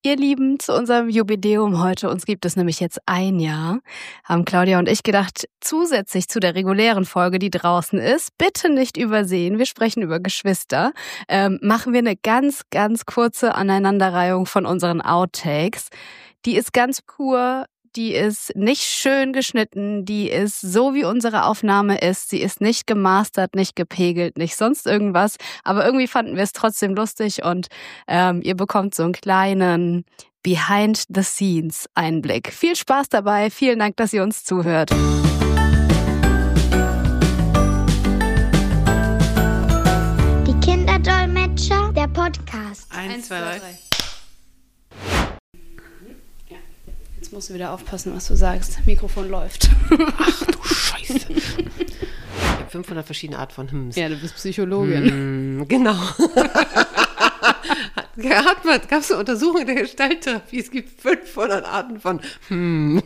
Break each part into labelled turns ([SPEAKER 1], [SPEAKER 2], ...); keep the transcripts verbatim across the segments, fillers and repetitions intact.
[SPEAKER 1] Ihr Lieben, zu unserem Jubiläum heute, uns gibt es nämlich jetzt ein Jahr, haben Claudia und ich gedacht, zusätzlich zu der regulären Folge, die draußen ist, bitte nicht übersehen, wir sprechen über Geschwister, ähm, machen wir eine ganz, ganz kurze Aneinanderreihung von unseren Outtakes. Die ist ganz pur, die ist nicht schön geschnitten, die ist so, wie unsere Aufnahme ist. Sie ist nicht gemastert, nicht gepegelt, nicht sonst irgendwas. Aber irgendwie fanden wir es trotzdem lustig und ähm, ihr bekommt so einen kleinen Behind-the-Scenes-Einblick. Viel Spaß dabei, vielen Dank, dass ihr uns zuhört.
[SPEAKER 2] Die Kinderdolmetscher, der Podcast.
[SPEAKER 3] Eins, zwei, drei.
[SPEAKER 1] Jetzt musst du wieder aufpassen, was du sagst. Mikrofon läuft.
[SPEAKER 3] Ach du Scheiße. Ich habe fünfhundert verschiedene Arten von Hymns.
[SPEAKER 1] Ja, du bist Psychologin.
[SPEAKER 3] Mm, genau. Hat man, gab es eine Untersuchung der Gestalttherapie, es gibt fünfhundert Arten von Hm.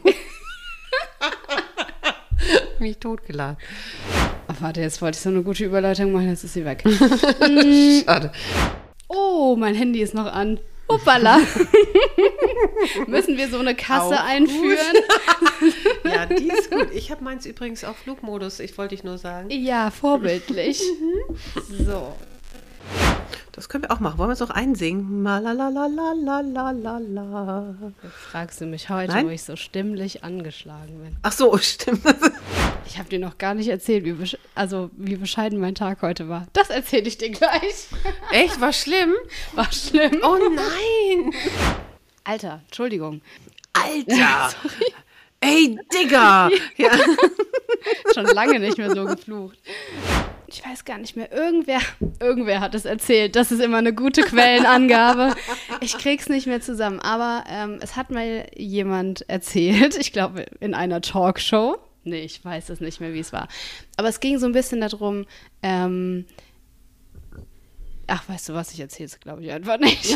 [SPEAKER 3] Mich totgeladen.
[SPEAKER 1] Ach, warte, jetzt wollte ich so eine gute Überleitung machen, jetzt ist sie weg.
[SPEAKER 3] Schade.
[SPEAKER 1] Oh, mein Handy ist noch an. Hoppala. Müssen wir so eine Kasse
[SPEAKER 3] Auch
[SPEAKER 1] einführen?
[SPEAKER 3] Ja, die ist gut. Ich habe meins übrigens auf Flugmodus, ich wollte dich nur sagen.
[SPEAKER 1] Ja, vorbildlich. So.
[SPEAKER 3] Das können wir auch machen. Wollen wir es auch einsingen? Malalalalalalalala.
[SPEAKER 1] Jetzt fragst du mich heute,
[SPEAKER 3] Nein?
[SPEAKER 1] wo ich so stimmlich angeschlagen bin.
[SPEAKER 3] Ach so, stimmt.
[SPEAKER 1] Ich habe dir noch gar nicht erzählt, wie, besch- also, wie bescheiden mein Tag heute war. Das erzähle ich dir gleich.
[SPEAKER 3] Echt? War schlimm?
[SPEAKER 1] War schlimm.
[SPEAKER 3] Oh nein!
[SPEAKER 1] Alter, Entschuldigung.
[SPEAKER 3] Alter! Ey, Digga! Ja.
[SPEAKER 1] Schon lange nicht mehr so geflucht. Ich weiß gar nicht mehr, irgendwer, irgendwer hat es erzählt. Das ist immer eine gute Quellenangabe. Ich krieg's nicht mehr zusammen, aber ähm, es hat mal jemand erzählt, ich glaube in einer Talkshow. Nee, ich weiß es nicht mehr, wie es war. Aber es ging so ein bisschen darum, ähm, ach, weißt du was, ich erzähl's, glaube ich, einfach nicht.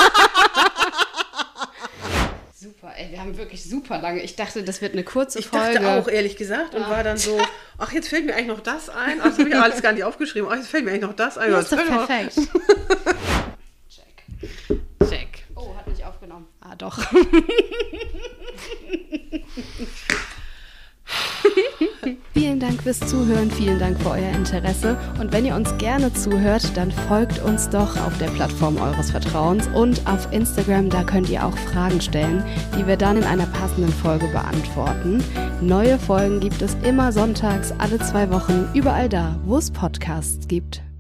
[SPEAKER 1] Super, ey, wir haben wirklich super lange. Ich dachte, das wird eine kurze
[SPEAKER 3] Ich
[SPEAKER 1] Folge.
[SPEAKER 3] dachte auch, ehrlich gesagt, und war dann so, ach, jetzt fällt mir eigentlich noch das ein. Ach, das habe ich alles gar nicht aufgeschrieben. Ach, jetzt fällt mir eigentlich noch das ein.
[SPEAKER 1] Ja, ist doch perfekt. Check.
[SPEAKER 3] Check.
[SPEAKER 1] Oh, hat nicht aufgenommen. Ah, doch. Vielen Dank fürs Zuhören, vielen Dank für euer Interesse. Und wenn ihr uns gerne zuhört, dann folgt uns doch auf der Plattform eures Vertrauens und auf Instagram, da könnt ihr auch Fragen stellen, die wir dann in einer passenden Folge beantworten. Neue Folgen gibt es immer sonntags, alle zwei Wochen, überall da, wo es Podcasts gibt.